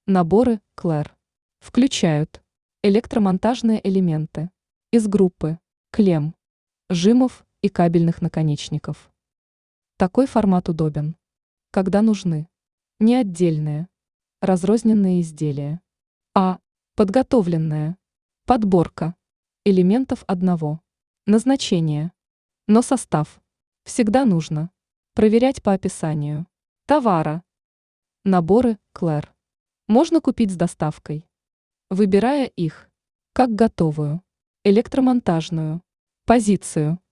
Наборы Клэр включают электромонтажные элементы из группы клемм, жимов и кабельных наконечников. Такой формат удобен, когда нужны не отдельные, разрозненные изделия, а подготовленная подборка элементов одного назначения. Но состав всегда нужно проверять по описанию товара. Наборы Клэр можно купить с доставкой, выбирая их как готовую электромонтажную позицию.